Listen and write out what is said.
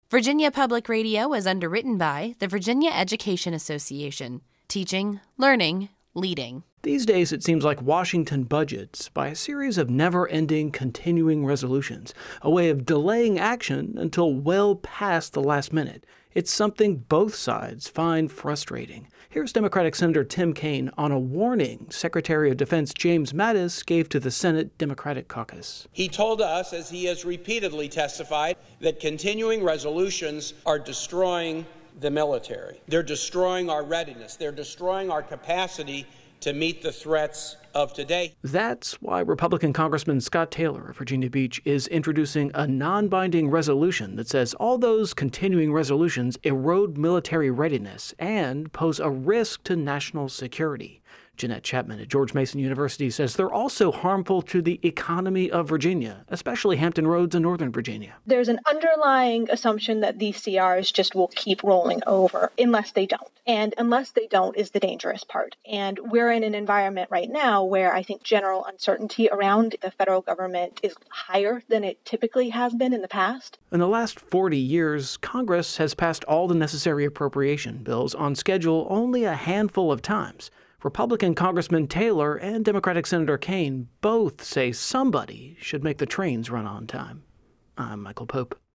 Virginia Public Radio is underwritten by the Virginia Education Association. Teaching, learning, leading. These days, it seems like Washington budgets by a series of never-ending continuing resolutions, a way of delaying action until well past the last minute. It's something both sides find frustrating. Here's Democratic Senator Tim Kaine on a warning Secretary of Defense James Mattis gave to the Senate Democratic Caucus. He told us, as he has repeatedly testified, that continuing resolutions are destroying the military. They're destroying our readiness. They're destroying our capacity to meet the threats of today. That's why Republican Congressman Scott Taylor of Virginia Beach is introducing a non-binding resolution that says all those continuing resolutions erode military readiness and pose a risk to national security. Jeanette Chapman at George Mason University says they're also harmful to the economy of Virginia, especially Hampton Roads in Northern Virginia. There's an underlying assumption that these CRs just will keep rolling over unless they don't. And unless they don't is the dangerous part. And we're in an environment right now where I think general uncertainty around the federal government is higher than it typically has been in the past. In the last 40 years, Congress has passed all the necessary appropriation bills on schedule only a handful of times. Republican Congressman Taylor and Democratic Senator Kaine both say somebody should make the trains run on time. I'm Michael Pope.